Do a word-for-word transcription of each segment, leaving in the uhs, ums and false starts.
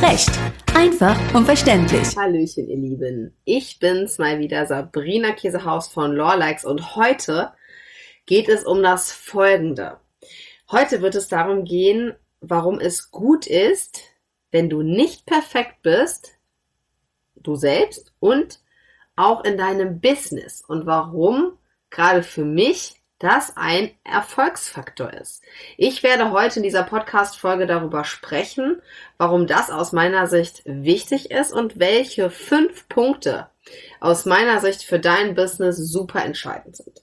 Echt, einfach und verständlich. Hallöchen, ihr Lieben. Ich bin's mal wieder, Sabrina Käsehaus von Lorlikes, und heute geht es um das Folgende. Heute wird es darum gehen, warum es gut ist, wenn du nicht perfekt bist, du selbst und auch in deinem Business, und warum gerade für mich das ein Erfolgsfaktor ist. Ich werde heute in dieser Podcast-Folge darüber sprechen, warum das aus meiner Sicht wichtig ist und welche fünf Punkte aus meiner Sicht für dein Business super entscheidend sind.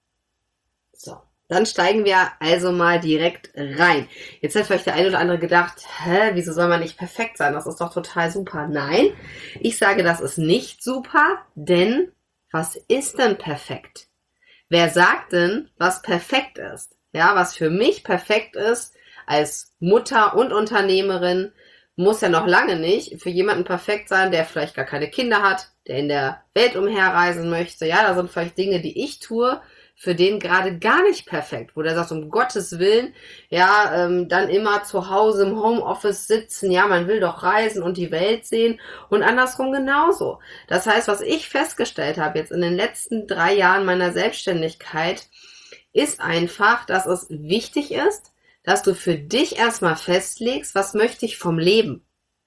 So, dann steigen wir also mal direkt rein. Jetzt hat vielleicht der eine oder andere gedacht, hä, wieso soll man nicht perfekt sein? Das ist doch total super. Nein, ich sage, das ist nicht super, denn was ist denn perfekt? Wer sagt denn, was perfekt ist? Ja, was für mich perfekt ist als Mutter und Unternehmerin, muss ja noch lange nicht für jemanden perfekt sein, der vielleicht gar keine Kinder hat, der in der Welt umherreisen möchte. Ja, da sind vielleicht Dinge, die ich tue, für den gerade gar nicht perfekt, wo der sagt, um Gottes Willen, ja, ähm, dann immer zu Hause im Homeoffice sitzen, ja, man will doch reisen und die Welt sehen, und andersrum genauso. Das heißt, was ich festgestellt habe jetzt in den letzten drei Jahren meiner Selbstständigkeit, ist einfach, dass es wichtig ist, dass du für dich erstmal festlegst, was möchte ich vom Leben?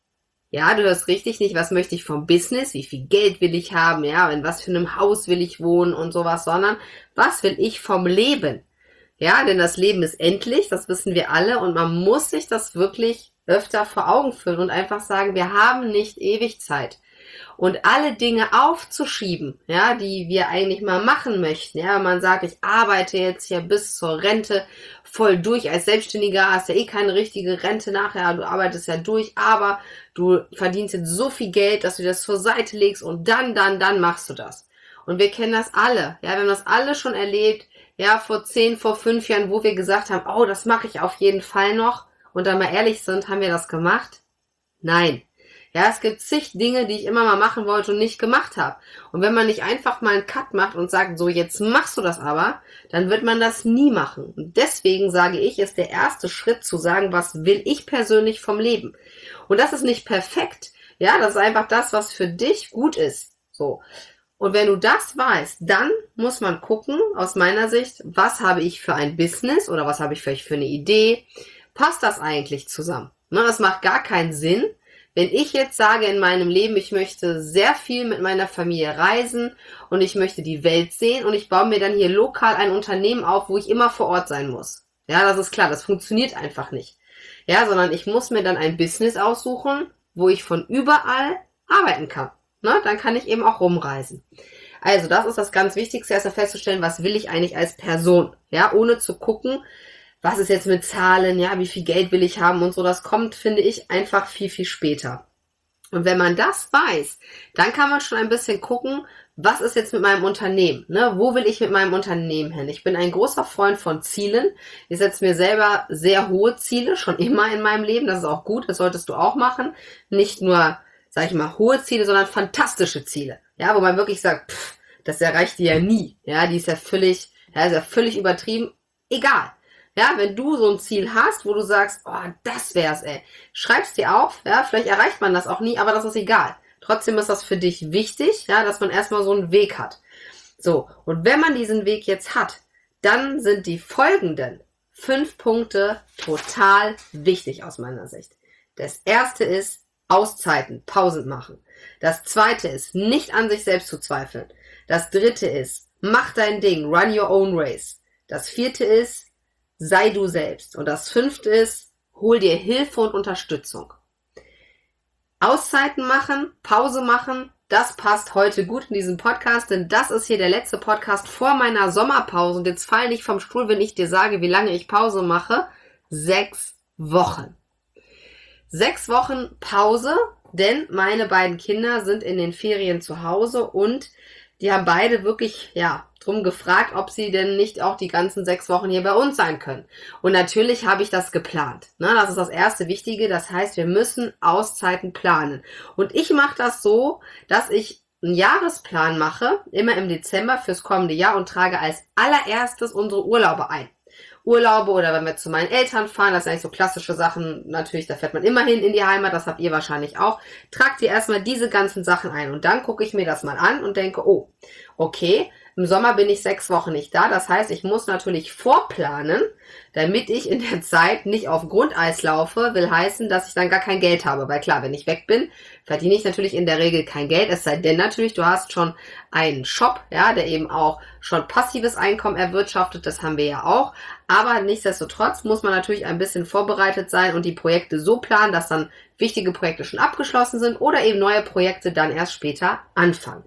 Ja, du hörst richtig, nicht was möchte ich vom Business, wie viel Geld will ich haben, ja, in was für einem Haus will ich wohnen und sowas, sondern was will ich vom Leben? Ja, denn das Leben ist endlich, das wissen wir alle, und man muss sich das wirklich öfter vor Augen führen und einfach sagen, wir haben nicht ewig Zeit. Und alle Dinge aufzuschieben, ja, die wir eigentlich mal machen möchten. Ja, wenn man sagt, ich arbeite jetzt hier bis zur Rente voll durch. Als Selbstständiger hast du ja eh keine richtige Rente nachher. Du arbeitest ja durch, aber du verdienst jetzt so viel Geld, dass du das zur Seite legst, und dann, dann, dann machst du das. Und wir kennen das alle. Ja, wir haben das alle schon erlebt. Ja, vor zehn, vor fünf Jahren, wo wir gesagt haben, oh, das mache ich auf jeden Fall noch. Und dann mal ehrlich sind, haben wir das gemacht? Nein. Ja, es gibt zig Dinge, die ich immer mal machen wollte und nicht gemacht habe. Und wenn man nicht einfach mal einen Cut macht und sagt, so, jetzt machst du das aber, dann wird man das nie machen. Und deswegen sage ich, ist der erste Schritt zu sagen, was will ich persönlich vom Leben? Und das ist nicht perfekt. Ja, das ist einfach das, was für dich gut ist. So. Und wenn du das weißt, dann muss man gucken, aus meiner Sicht, was habe ich für ein Business oder was habe ich vielleicht für eine Idee? Passt das eigentlich zusammen? Ne, das macht gar keinen Sinn, wenn ich jetzt sage in meinem Leben, ich möchte sehr viel mit meiner Familie reisen und ich möchte die Welt sehen, und ich baue mir dann hier lokal ein Unternehmen auf, wo ich immer vor Ort sein muss. Ja, das ist klar, das funktioniert einfach nicht. Ja, sondern ich muss mir dann ein Business aussuchen, wo ich von überall arbeiten kann. Ne? Dann kann ich eben auch rumreisen. Also das ist das ganz Wichtigste, erst mal festzustellen, was will ich eigentlich als Person. Ja, ohne zu gucken, was ist jetzt mit Zahlen, ja, wie viel Geld will ich haben und so, das kommt, finde ich, einfach viel, viel später. Und wenn man das weiß, dann kann man schon ein bisschen gucken, was ist jetzt mit meinem Unternehmen, ne? Wo will ich mit meinem Unternehmen hin? Ich bin ein großer Freund von Zielen. Ich setze mir selber sehr hohe Ziele, schon immer in meinem Leben, das ist auch gut, das solltest du auch machen. Nicht nur, sag ich mal, hohe Ziele, sondern fantastische Ziele, ja, wo man wirklich sagt, pff, das erreicht die ja nie, ja, die ist ja völlig, ja, ist ja völlig übertrieben, egal. Ja, wenn du so ein Ziel hast, wo du sagst, oh, das wär's, ey, schreib's dir auf, ja, vielleicht erreicht man das auch nie, aber das ist egal. Trotzdem ist das für dich wichtig, ja, dass man erstmal so einen Weg hat. So, und wenn man diesen Weg jetzt hat, dann sind die folgenden fünf Punkte total wichtig aus meiner Sicht. Das erste ist Auszeiten, Pausen machen. Das zweite ist, nicht an sich selbst zu zweifeln. Das dritte ist, mach dein Ding, run your own race. Das vierte ist, sei du selbst. Und das fünfte ist, hol dir Hilfe und Unterstützung. Auszeiten machen, Pause machen, das passt heute gut in diesem Podcast, denn das ist hier der letzte Podcast vor meiner Sommerpause. Und jetzt fall nicht vom Stuhl, wenn ich dir sage, wie lange ich Pause mache. Sechs Wochen. Sechs Wochen Pause, denn meine beiden Kinder sind in den Ferien zu Hause und die haben beide wirklich, ja, drum gefragt, ob sie denn nicht auch die ganzen sechs Wochen hier bei uns sein können. Und natürlich habe ich das geplant. Ne? Das ist das erste Wichtige. Das heißt, wir müssen Auszeiten planen. Und ich mache das so, dass ich einen Jahresplan mache, immer im Dezember fürs kommende Jahr, und trage als allererstes unsere Urlaube ein. Urlaube oder wenn wir zu meinen Eltern fahren, das sind eigentlich so klassische Sachen, natürlich, da fährt man immerhin in die Heimat, das habt ihr wahrscheinlich auch. Tragt ihr erstmal diese ganzen Sachen ein und dann gucke ich mir das mal an und denke, oh, okay, im Sommer bin ich sechs Wochen nicht da, das heißt, ich muss natürlich vorplanen, damit ich in der Zeit nicht auf Grundeis laufe, will heißen, dass ich dann gar kein Geld habe, weil klar, wenn ich weg bin, verdiene ich natürlich in der Regel kein Geld, es sei denn natürlich, du hast schon einen Shop, ja, der eben auch schon passives Einkommen erwirtschaftet, das haben wir ja auch, aber nichtsdestotrotz muss man natürlich ein bisschen vorbereitet sein und die Projekte so planen, dass dann wichtige Projekte schon abgeschlossen sind oder eben neue Projekte dann erst später anfangen.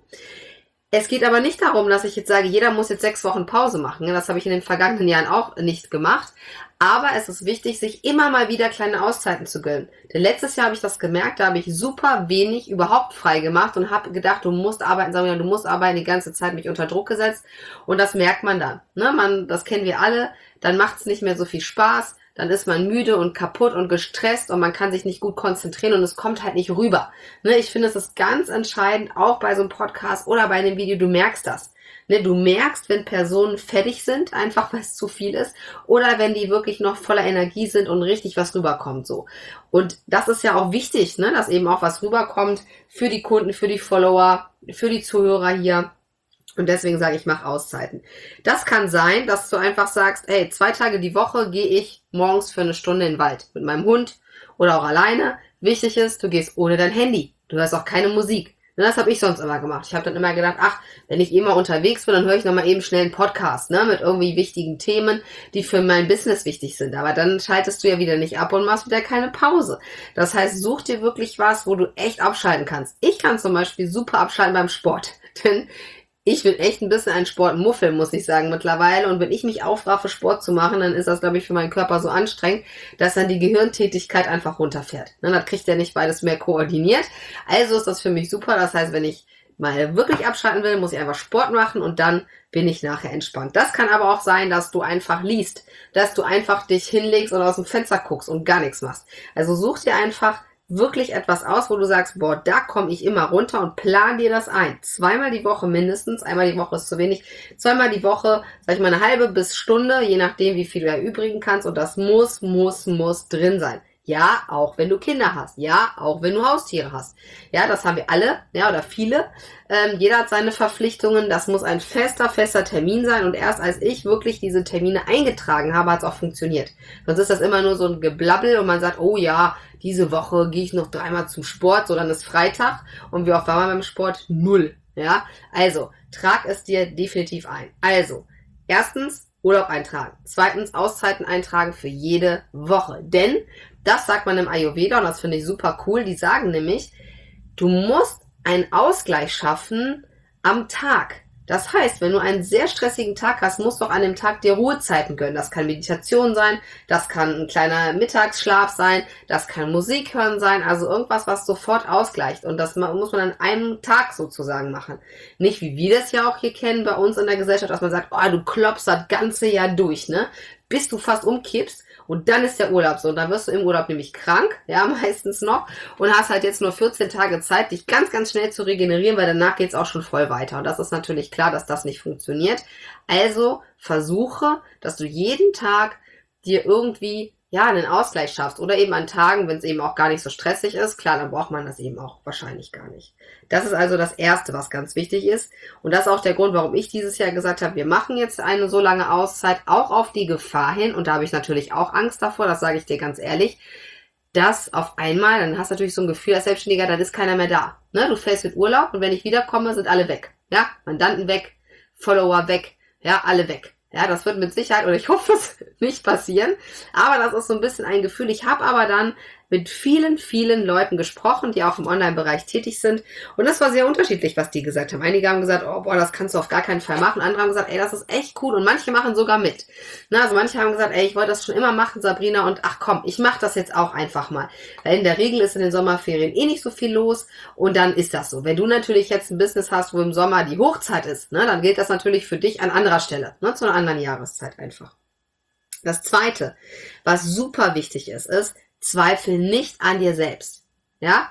Es geht aber nicht darum, dass ich jetzt sage, jeder muss jetzt sechs Wochen Pause machen. Das habe ich in den vergangenen Jahren auch nicht gemacht. Aber es ist wichtig, sich immer mal wieder kleine Auszeiten zu gönnen. Denn letztes Jahr habe ich das gemerkt, da habe ich super wenig überhaupt frei gemacht und habe gedacht, du musst arbeiten, sagen wir, du musst arbeiten, die ganze Zeit mich unter Druck gesetzt. Und das merkt man dann. Ne? Man, das kennen wir alle. Dann macht es nicht mehr so viel Spaß. Dann ist man müde und kaputt und gestresst und man kann sich nicht gut konzentrieren und es kommt halt nicht rüber. Ne, ich finde, es ist ganz entscheidend, auch bei so einem Podcast oder bei einem Video, du merkst das. Ne, du merkst, wenn Personen fertig sind, einfach weil es zu viel ist, oder wenn die wirklich noch voller Energie sind und richtig was rüberkommt. So. Und das ist ja auch wichtig, ne, dass eben auch was rüberkommt für die Kunden, für die Follower, für die Zuhörer hier. Und deswegen sage ich, mach Auszeiten. Das kann sein, dass du einfach sagst, hey, zwei Tage die Woche gehe ich morgens für eine Stunde in den Wald mit meinem Hund oder auch alleine. Wichtig ist, du gehst ohne dein Handy. Du hörst auch keine Musik. Und das habe ich sonst immer gemacht. Ich habe dann immer gedacht, ach, wenn ich eh mal unterwegs bin, dann höre ich nochmal eben schnell einen Podcast, ne, mit irgendwie wichtigen Themen, die für mein Business wichtig sind. Aber dann schaltest du ja wieder nicht ab und machst wieder keine Pause. Das heißt, such dir wirklich was, wo du echt abschalten kannst. Ich kann zum Beispiel super abschalten beim Sport. Denn ich bin echt ein bisschen ein Sportmuffel, muss ich sagen, mittlerweile. Und wenn ich mich aufraffe, Sport zu machen, dann ist das, glaube ich, für meinen Körper so anstrengend, dass dann die Gehirntätigkeit einfach runterfährt. Ne, das kriegt ja nicht beides mehr koordiniert. Also ist das für mich super. Das heißt, wenn ich mal wirklich abschalten will, muss ich einfach Sport machen und dann bin ich nachher entspannt. Das kann aber auch sein, dass du einfach liest, dass du einfach dich hinlegst und aus dem Fenster guckst und gar nichts machst. Also such dir einfach wirklich etwas aus, wo du sagst, boah, da komme ich immer runter und plan dir das ein. Zweimal die Woche mindestens, einmal die Woche ist zu wenig, zweimal die Woche, sag ich mal, eine halbe bis Stunde, je nachdem, wie viel du erübrigen kannst und das muss, muss, muss drin sein. Ja, auch wenn du Kinder hast. Ja, auch wenn du Haustiere hast. Ja, das haben wir alle, ja, oder viele. Ähm, jeder hat seine Verpflichtungen. Das muss ein fester, fester Termin sein. Und erst als ich wirklich diese Termine eingetragen habe, hat es auch funktioniert. Sonst ist das immer nur so ein Geblabbel und man sagt, oh ja, diese Woche gehe ich noch dreimal zum Sport, so dann ist Freitag. Und wie oft war man beim Sport? Null. Ja, also, trag es dir definitiv ein. Also, erstens, Urlaub eintragen. Zweitens, Auszeiten eintragen für jede Woche. Denn das sagt man im Ayurveda und das finde ich super cool. Die sagen nämlich, du musst einen Ausgleich schaffen am Tag. Das heißt, wenn du einen sehr stressigen Tag hast, musst du auch an dem Tag dir Ruhezeiten gönnen. Das kann Meditation sein, das kann ein kleiner Mittagsschlaf sein, das kann Musik hören sein, also irgendwas, was sofort ausgleicht. Und das muss man an einem Tag sozusagen machen. Nicht wie wir das ja auch hier kennen bei uns in der Gesellschaft, dass man sagt, oh, du klopfst das ganze Jahr durch, ne? Bis du fast umkippst. Und dann ist der Urlaub so. Und dann wirst du im Urlaub nämlich krank, ja, meistens noch. Und hast halt jetzt nur vierzehn Tage Zeit, dich ganz, ganz schnell zu regenerieren, weil danach geht's auch schon voll weiter. Und das ist natürlich klar, dass das nicht funktioniert. Also versuche, dass du jeden Tag dir irgendwie, ja, einen Ausgleich schaffst. Oder eben an Tagen, wenn es eben auch gar nicht so stressig ist. Klar, dann braucht man das eben auch wahrscheinlich gar nicht. Das ist also das Erste, was ganz wichtig ist. Und das ist auch der Grund, warum ich dieses Jahr gesagt habe, wir machen jetzt eine so lange Auszeit, auch auf die Gefahr hin. Und da habe ich natürlich auch Angst davor, das sage ich dir ganz ehrlich, dass auf einmal, dann hast du natürlich so ein Gefühl als Selbstständiger, dann ist keiner mehr da. Ne? Du fährst mit Urlaub und wenn ich wiederkomme, sind alle weg. Ja, Mandanten weg, Follower weg, ja, alle weg. Ja, das wird mit Sicherheit, oder ich hoffe es, nicht passieren. Aber das ist so ein bisschen ein Gefühl. Ich habe aber dann mit vielen, vielen Leuten gesprochen, die auch im Online-Bereich tätig sind. Und das war sehr unterschiedlich, was die gesagt haben. Einige haben gesagt, oh, boah, das kannst du auf gar keinen Fall machen. Andere haben gesagt, ey, das ist echt cool. Und manche machen sogar mit. Na, also manche haben gesagt, ey, ich wollte das schon immer machen, Sabrina. Und ach komm, ich mache das jetzt auch einfach mal. Weil in der Regel ist in den Sommerferien eh nicht so viel los. Und dann ist das so. Wenn du natürlich jetzt ein Business hast, wo im Sommer die Hochzeit ist, ne, dann gilt das natürlich für dich an anderer Stelle. Ne, zu einer anderen Jahreszeit einfach. Das Zweite, was super wichtig ist, ist, zweifel nicht an dir selbst. Ja,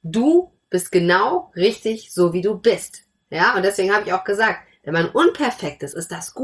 du bist genau richtig so, wie du bist. Ja, und deswegen habe ich auch gesagt, wenn man unperfekt ist, ist das gut.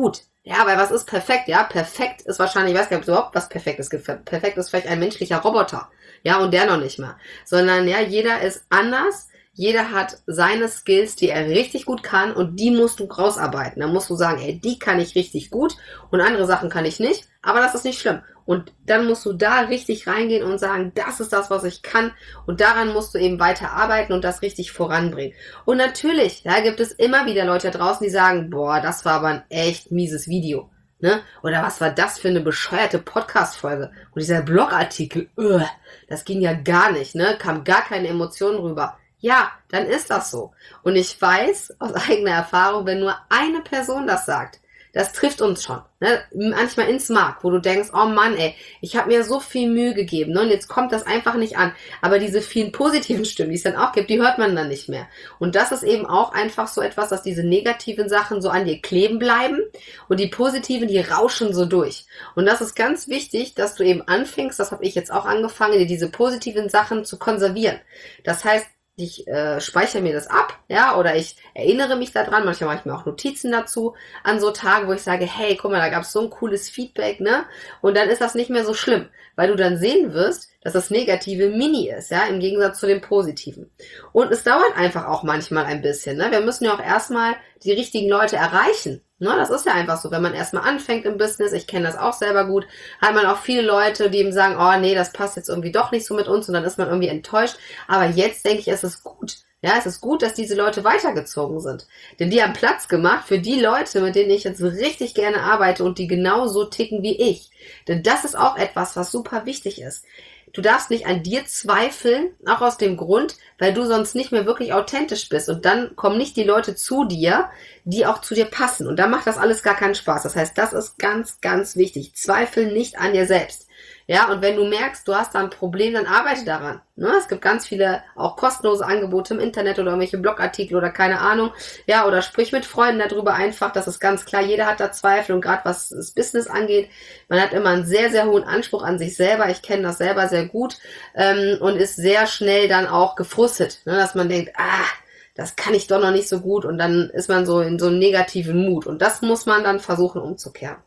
Ja, weil was ist perfekt? Ja, perfekt ist wahrscheinlich, ich weiß gar nicht, ob es überhaupt was Perfektes gibt. Perfekt ist vielleicht ein menschlicher Roboter. Ja, und der noch nicht mal. Sondern, ja, jeder ist anders. Jeder hat seine Skills, die er richtig gut kann und die musst du rausarbeiten. Da musst du sagen, ey, die kann ich richtig gut und andere Sachen kann ich nicht, aber das ist nicht schlimm. Und dann musst du da richtig reingehen und sagen, das ist das, was ich kann und daran musst du eben weiter arbeiten und das richtig voranbringen. Und natürlich, da gibt es immer wieder Leute da draußen, die sagen, boah, das war aber ein echt mieses Video. Ne? Oder was war das für eine bescheuerte Podcast-Folge? Und dieser Blogartikel, uh, das ging ja gar nicht, ne? Kam gar keine Emotionen rüber. Ja, dann ist das so. Und ich weiß aus eigener Erfahrung, wenn nur eine Person das sagt, das trifft uns schon. Ne? Manchmal ins Mark, wo du denkst, oh Mann, ey, ich habe mir so viel Mühe gegeben, ne? Und jetzt kommt das einfach nicht an. Aber diese vielen positiven Stimmen, die es dann auch gibt, die hört man dann nicht mehr. Und das ist eben auch einfach so etwas, dass diese negativen Sachen so an dir kleben bleiben und die positiven, die rauschen so durch. Und das ist ganz wichtig, dass du eben anfängst, das habe ich jetzt auch angefangen, dir diese positiven Sachen zu konservieren. Das heißt, ich äh, speichere mir das ab, ja, oder ich erinnere mich daran, manchmal mache ich mir auch Notizen dazu, an so Tagen, wo ich sage, hey, guck mal, da gab es so ein cooles Feedback, ne, und dann ist das nicht mehr so schlimm, weil du dann sehen wirst, dass das Negative mini ist, ja, im Gegensatz zu dem Positiven. Und es dauert einfach auch manchmal ein bisschen, ne, wir müssen ja auch erstmal die richtigen Leute erreichen. Ne, das ist ja einfach so, wenn man erstmal anfängt im Business, ich kenne das auch selber gut, hat man auch viele Leute, die eben sagen, oh nee, das passt jetzt irgendwie doch nicht so mit uns und dann ist man irgendwie enttäuscht. Aber jetzt denke ich, es ist gut. Ja, es ist gut, dass diese Leute weitergezogen sind. Denn die haben Platz gemacht für die Leute, mit denen ich jetzt richtig gerne arbeite und die genauso ticken wie ich. Denn das ist auch etwas, was super wichtig ist. Du darfst nicht an dir zweifeln, auch aus dem Grund, weil du sonst nicht mehr wirklich authentisch bist. Und dann kommen nicht die Leute zu dir, die auch zu dir passen. Und dann macht das alles gar keinen Spaß. Das heißt, das ist ganz, ganz wichtig. Zweifel nicht an dir selbst. Ja, und wenn du merkst, du hast da ein Problem, dann arbeite daran. Ne? Es gibt ganz viele auch kostenlose Angebote im Internet oder irgendwelche Blogartikel oder keine Ahnung. Ja, oder sprich mit Freunden darüber einfach. Das ist ganz klar. Jeder hat da Zweifel und gerade was das Business angeht, man hat immer einen sehr, sehr hohen Anspruch an sich selber. Ich kenne das selber sehr gut ähm, und ist sehr schnell dann auch gefrustet, ne? Dass man denkt, ah, das kann ich doch noch nicht so gut und dann ist man so in so einem negativen Mut und das muss man dann versuchen umzukehren.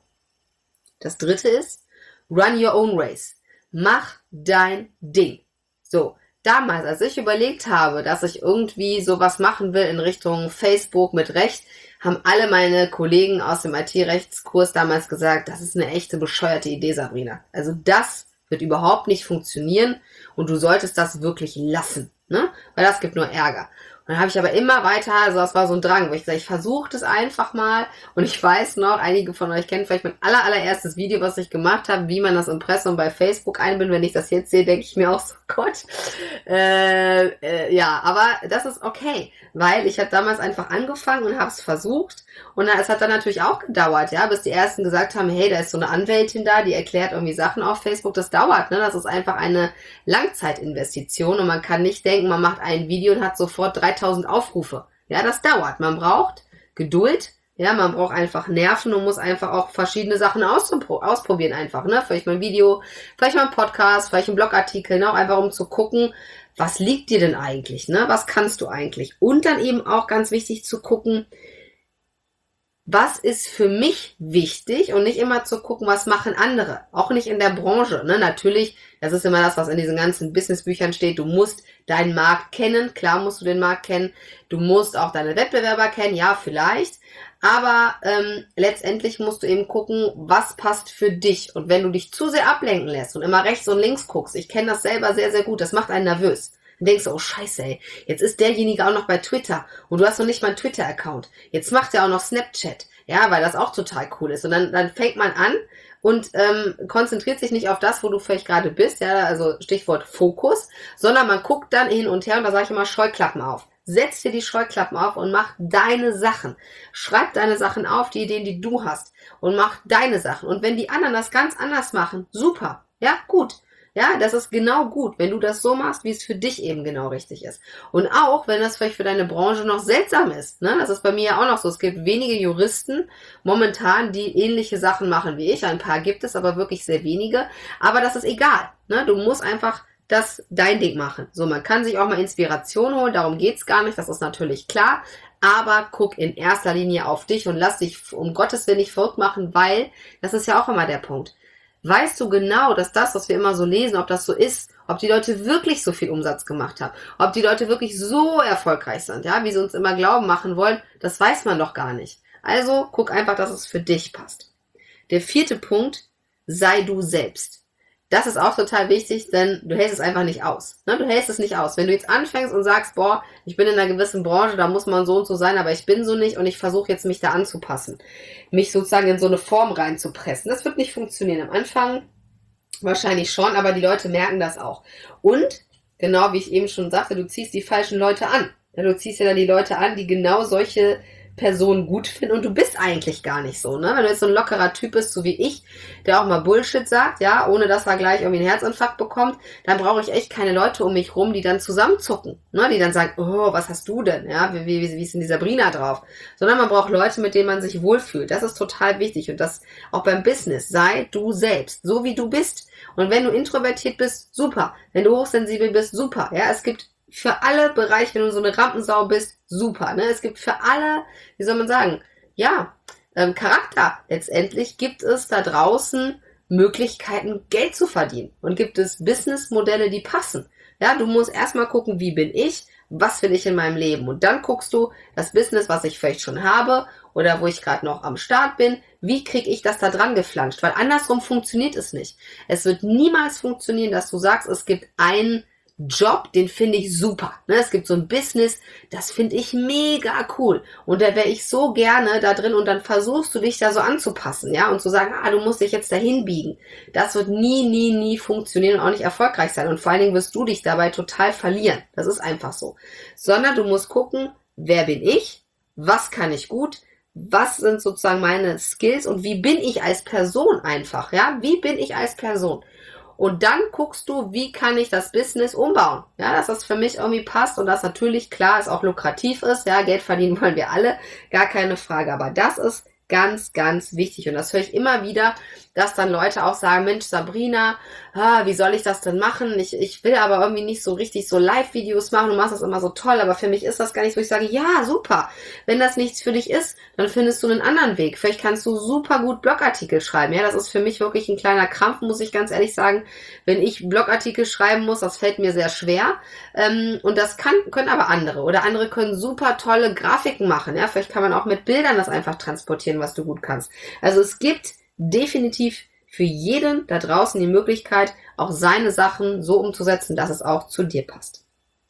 Das dritte ist, run your own race. Mach dein Ding. So, damals, als ich überlegt habe, dass ich irgendwie sowas machen will in Richtung Facebook mit Recht, haben alle meine Kollegen aus dem I T-Rechtskurs damals gesagt, das ist eine echte bescheuerte Idee, Sabrina. Also das wird überhaupt nicht funktionieren und du solltest das wirklich lassen, ne? Weil das gibt nur Ärger. Und dann habe ich aber immer weiter, also das war so ein Drang, wo ich sage, ich versuche das einfach mal. Und ich weiß noch, einige von euch kennen vielleicht mein aller, allererstes Video, was ich gemacht habe, wie man das Impressum bei Facebook einbindet. Wenn ich das jetzt sehe, denke ich mir auch so, Gott. Äh, äh, ja, aber das ist okay, weil ich habe damals einfach angefangen und habe es versucht. Und es hat dann natürlich auch gedauert, ja, bis die Ersten gesagt haben, hey, da ist so eine Anwältin da, die erklärt irgendwie Sachen auf Facebook. Das dauert, ne? Das ist einfach eine Langzeitinvestition und man kann nicht denken, man macht ein Video und hat sofort dreitausend Aufrufe. Ja, das dauert. Man braucht Geduld, ja, man braucht einfach Nerven und muss einfach auch verschiedene Sachen auspro- ausprobieren einfach, ne? Vielleicht mal ein Video, vielleicht mal ein Podcast, vielleicht ein Blogartikel, ne? Auch einfach um zu gucken, was liegt dir denn eigentlich, ne? Was kannst du eigentlich? Und dann eben auch ganz wichtig zu gucken, was ist für mich wichtig und nicht immer zu gucken, was machen andere. Auch nicht in der Branche. Ne? Natürlich, das ist immer das, was in diesen ganzen Businessbüchern steht. Du musst deinen Markt kennen. Klar musst du den Markt kennen. Du musst auch deine Wettbewerber kennen. Ja, vielleicht. Aber ähm, letztendlich musst du eben gucken, was passt für dich. Und wenn du dich zu sehr ablenken lässt und immer rechts und links guckst, ich kenne das selber sehr, sehr gut, das macht einen nervös. Dann denkst du, oh scheiße, ey, jetzt ist derjenige auch noch bei Twitter und du hast noch nicht mal einen Twitter-Account. Jetzt macht er auch noch Snapchat, ja, weil das auch total cool ist. Und dann, dann fängt man an und ähm, konzentriert sich nicht auf das, wo du vielleicht gerade bist, ja, also Stichwort Fokus, sondern man guckt dann hin und her und da sage ich immer Scheuklappen auf. Setz dir die Scheuklappen auf und mach deine Sachen. Schreib deine Sachen auf, die Ideen, die du hast und mach deine Sachen. Und wenn die anderen das ganz anders machen, super, ja, gut. Ja, das ist genau gut, wenn du das so machst, wie es für dich eben genau richtig ist. Und auch, wenn das vielleicht für deine Branche noch seltsam ist. Ne? Das ist bei mir ja auch noch so. Es gibt wenige Juristen momentan, die ähnliche Sachen machen wie ich. Ein paar gibt es, aber wirklich sehr wenige. Aber das ist egal. Ne? Du musst einfach das dein Ding machen. So, man kann sich auch mal Inspiration holen, darum geht's gar nicht, das ist natürlich klar. Aber guck in erster Linie auf dich und lass dich um Gottes Willen nicht verrückt machen, weil, das ist ja auch immer der Punkt. Weißt du genau, dass das, was wir immer so lesen, ob das so ist, ob die Leute wirklich so viel Umsatz gemacht haben, ob die Leute wirklich so erfolgreich sind, ja, wie sie uns immer glauben machen wollen, das weiß man doch gar nicht. Also guck einfach, dass es für dich passt. Der vierte Punkt, sei du selbst. Das ist auch total wichtig, denn du hältst es einfach nicht aus. Ne? Du hältst es nicht aus. Wenn du jetzt anfängst und sagst, boah, ich bin in einer gewissen Branche, da muss man so und so sein, aber ich bin so nicht und ich versuche jetzt mich da anzupassen. Mich sozusagen in so eine Form reinzupressen. Das wird nicht funktionieren. Am Anfang wahrscheinlich schon, aber die Leute merken das auch. Und, genau wie ich eben schon sagte, du ziehst die falschen Leute an. Ja, du ziehst ja dann die Leute an, die genau solche Personen gut finden und du bist eigentlich gar nicht so, ne? Wenn du jetzt so ein lockerer Typ bist, so wie ich, der auch mal Bullshit sagt, ja, ohne dass er gleich irgendwie einen Herzinfarkt bekommt, dann brauche ich echt keine Leute um mich rum, die dann zusammenzucken, ne? Die dann sagen, oh, was hast du denn, ja, wie, wie, wie ist denn die Sabrina drauf? Sondern man braucht Leute, mit denen man sich wohlfühlt. Das ist total wichtig und das auch beim Business. Sei du selbst, so wie du bist. Und wenn du introvertiert bist, super. Wenn du hochsensibel bist, super. Ja, es gibt für alle Bereiche, wenn du so eine Rampensau bist, super. Ne? Es gibt für alle, wie soll man sagen, ja, ähm, Charakter. Letztendlich gibt es da draußen Möglichkeiten, Geld zu verdienen. Und gibt es Businessmodelle, die passen. Ja, du musst erstmal gucken, wie bin ich, was will ich in meinem Leben. Und dann guckst du das Business, was ich vielleicht schon habe oder wo ich gerade noch am Start bin, wie kriege ich das da dran geflanscht? Weil andersrum funktioniert es nicht. Es wird niemals funktionieren, dass du sagst, es gibt einen Job, den finde ich super. Ne, es gibt so ein Business, das finde ich mega cool. Und da wäre ich so gerne da drin und dann versuchst du dich da so anzupassen, ja, und zu sagen, ah, du musst dich jetzt dahin biegen. Das wird nie, nie, nie funktionieren und auch nicht erfolgreich sein. Und vor allen Dingen wirst du dich dabei total verlieren. Das ist einfach so. Sondern du musst gucken, wer bin ich? Was kann ich gut? Was sind sozusagen meine Skills und wie bin ich als Person einfach, ja? Wie bin ich als Person? Und dann guckst du, wie kann ich das Business umbauen? Ja, dass das für mich irgendwie passt und das natürlich, klar, es auch lukrativ ist. Ja, Geld verdienen wollen wir alle, gar keine Frage. Aber das ist ganz, ganz wichtig. Und das höre ich immer wieder, dass dann Leute auch sagen, Mensch, Sabrina, ah, wie soll ich das denn machen? Ich, ich will aber irgendwie nicht so richtig so Live-Videos machen. Du machst das immer so toll, aber für mich ist das gar nicht so. Ich sage, ja, super. Wenn das nichts für dich ist, dann findest du einen anderen Weg. Vielleicht kannst du super gut Blogartikel schreiben. Ja, das ist für mich wirklich ein kleiner Krampf, muss ich ganz ehrlich sagen. Wenn ich Blogartikel schreiben muss, das fällt mir sehr schwer. Ähm, und das kann, können aber andere. Oder andere können super tolle Grafiken machen. Ja, vielleicht kann man auch mit Bildern das einfach transportieren, was du gut kannst. Also es gibt definitiv für jeden da draußen die Möglichkeit, auch seine Sachen so umzusetzen, dass es auch zu dir passt.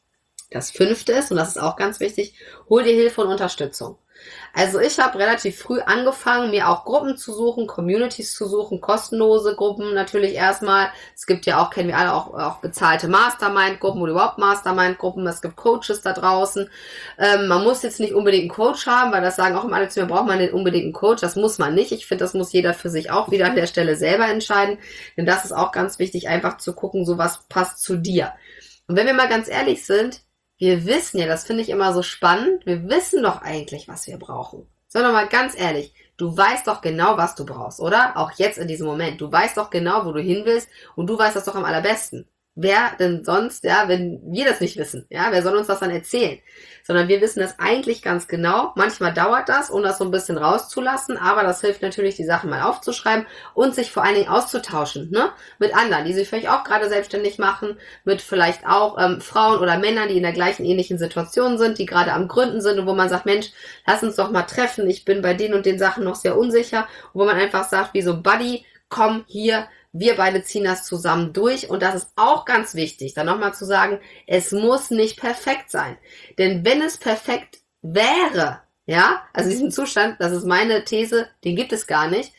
Das fünfte ist, und das ist auch ganz wichtig, hol dir Hilfe und Unterstützung. Also ich habe relativ früh angefangen, mir auch Gruppen zu suchen, Communities zu suchen, kostenlose Gruppen natürlich erstmal. Es gibt ja auch, kennen wir alle, auch, auch bezahlte Mastermind-Gruppen oder überhaupt Mastermind-Gruppen. Es gibt Coaches da draußen. Ähm, man muss jetzt nicht unbedingt einen Coach haben, weil das sagen auch immer alle zu mir, braucht man nicht unbedingt einen Coach. Das muss man nicht. Ich finde, das muss jeder für sich auch wieder an der Stelle selber entscheiden. Denn das ist auch ganz wichtig, einfach zu gucken, so was passt zu dir. Und wenn wir mal ganz ehrlich sind, wir wissen ja, das finde ich immer so spannend, wir wissen doch eigentlich, was wir brauchen. Sondern mal ganz ehrlich, du weißt doch genau, was du brauchst, oder? Auch jetzt in diesem Moment. Du weißt doch genau, wo du hin willst und du weißt das doch am allerbesten. Wer denn sonst, ja, wenn wir das nicht wissen, ja, wer soll uns das dann erzählen? Sondern wir wissen das eigentlich ganz genau. Manchmal dauert das, um das so ein bisschen rauszulassen, aber das hilft natürlich, die Sachen mal aufzuschreiben und sich vor allen Dingen auszutauschen, ne, mit anderen, die sich vielleicht auch gerade selbstständig machen, mit vielleicht auch ähm, Frauen oder Männern, die in der gleichen ähnlichen Situation sind, die gerade am Gründen sind und wo man sagt, Mensch, lass uns doch mal treffen, ich bin bei den und den Sachen noch sehr unsicher, und wo man einfach sagt, wie so, Buddy, komm hier, wir beide ziehen das zusammen durch, und das ist auch ganz wichtig, dann nochmal zu sagen, es muss nicht perfekt sein. Denn wenn es perfekt wäre, ja, also diesen Zustand, das ist meine These, den gibt es gar nicht,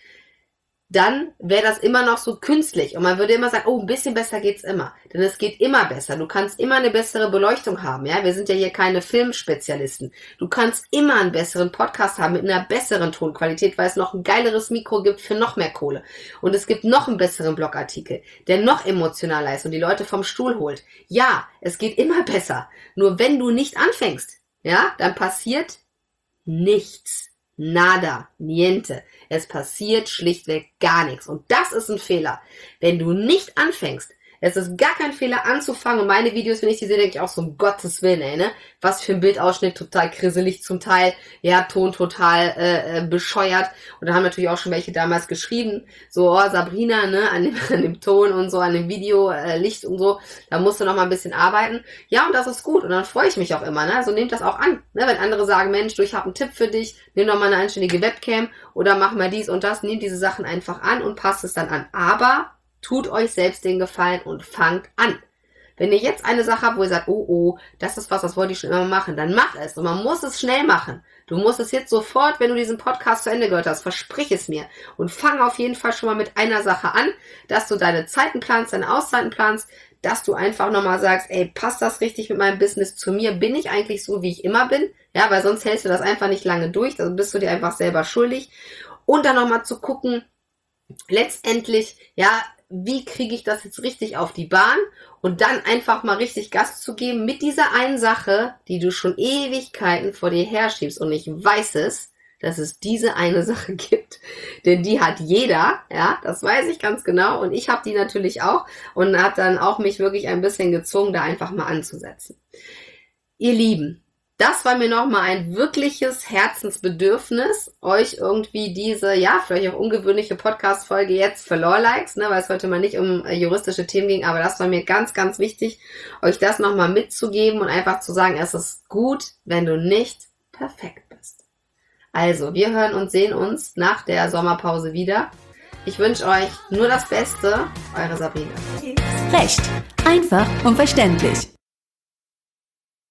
dann wäre das immer noch so künstlich und man würde immer sagen, oh, ein bisschen besser geht's immer. Denn es geht immer besser. Du kannst immer eine bessere Beleuchtung haben, ja. Wir sind ja hier keine Filmspezialisten. Du kannst immer einen besseren Podcast haben mit einer besseren Tonqualität, weil es noch ein geileres Mikro gibt für noch mehr Kohle. Und es gibt noch einen besseren Blogartikel, der noch emotionaler ist und die Leute vom Stuhl holt. Ja, es geht immer besser. Nur wenn du nicht anfängst, ja, dann passiert nichts. Nada, niente. Es passiert schlichtweg gar nichts. Und das ist ein Fehler. Wenn du nicht anfängst, Es ist gar kein Fehler anzufangen und meine Videos, wenn ich die sehe, denke ich auch so, um Gottes Willen, ey, ne? Was für ein Bildausschnitt, total krisselig zum Teil, ja, Ton total äh, bescheuert. Und da haben natürlich auch schon welche damals geschrieben, so, oh, Sabrina, ne, an dem, an dem Ton und so, an dem Video, äh, Licht und so, da musst du noch mal ein bisschen arbeiten. Ja, und das ist gut und dann freue ich mich auch immer, ne? Also nehmt das auch an, ne? Wenn andere sagen, Mensch, du, ich habe einen Tipp für dich, nimm doch mal eine anständige Webcam oder mach mal dies und das, nehmt diese Sachen einfach an und passt es dann an. Aber tut euch selbst den Gefallen und fangt an. Wenn ihr jetzt eine Sache habt, wo ihr sagt, oh, oh, das ist was, das wollte ich schon immer machen, dann mach es. Und man muss es schnell machen. Du musst es jetzt sofort, wenn du diesen Podcast zu Ende gehört hast, versprich es mir. Und fang auf jeden Fall schon mal mit einer Sache an, dass du deine Zeiten planst, deine Auszeiten planst, dass du einfach nochmal sagst, ey, passt das richtig mit meinem Business zu mir? Bin ich eigentlich so, wie ich immer bin? Ja, weil sonst hältst du das einfach nicht lange durch, also bist du dir einfach selber schuldig. Und dann nochmal zu gucken, letztendlich, ja, wie kriege ich das jetzt richtig auf die Bahn und dann einfach mal richtig Gas zu geben mit dieser einen Sache, die du schon Ewigkeiten vor dir herschiebst und ich weiß es, dass es diese eine Sache gibt, denn die hat jeder, ja, das weiß ich ganz genau und ich habe die natürlich auch und habe dann auch mich wirklich ein bisschen gezwungen, da einfach mal anzusetzen. Ihr Lieben, das war mir nochmal ein wirkliches Herzensbedürfnis, euch irgendwie diese, ja, vielleicht auch ungewöhnliche Podcast-Folge jetzt für Lore-Likes, ne, weil es heute mal nicht um äh, juristische Themen ging, aber das war mir ganz, ganz wichtig, euch das nochmal mitzugeben und einfach zu sagen, es ist gut, wenn du nicht perfekt bist. Also, wir hören und sehen uns nach der Sommerpause wieder. Ich wünsche euch nur das Beste, eure Sabrina. Recht. Einfach und verständlich.